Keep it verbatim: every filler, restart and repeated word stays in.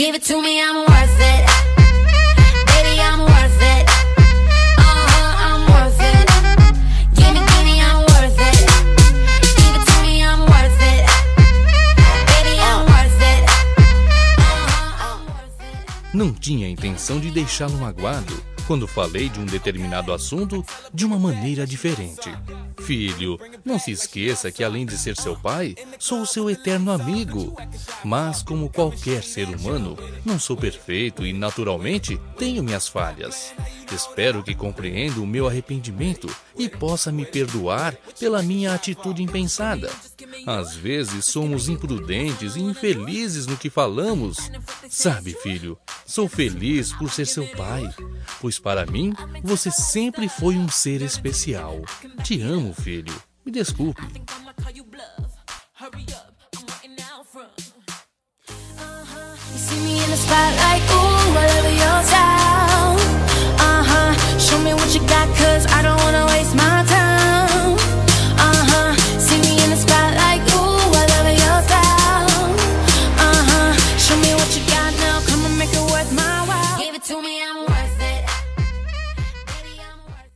Give it to me, I'm worth it. Baby, I'm worth it. Uh-huh, I'm worth it. Give me, give me, I'm worth it. Give it to me, I'm worth it. Baby, I'm worth it. Uh-huh, I'm worth it. Não tinha intenção de deixá-lo magoado quando falei de um determinado assunto de uma maneira diferente. Filho, não se esqueça que além de ser seu pai, sou o seu eterno amigo. Mas como qualquer ser humano, não sou perfeito e naturalmente tenho minhas falhas. Espero que compreenda o meu arrependimento e possa me perdoar pela minha atitude impensada. Às vezes somos imprudentes e infelizes no que falamos. Sabe, filho, sou feliz por ser seu pai, pois para mim você sempre foi um ser especial. Te amo, filho. Me desculpe. You see me in the spotlight, ooh.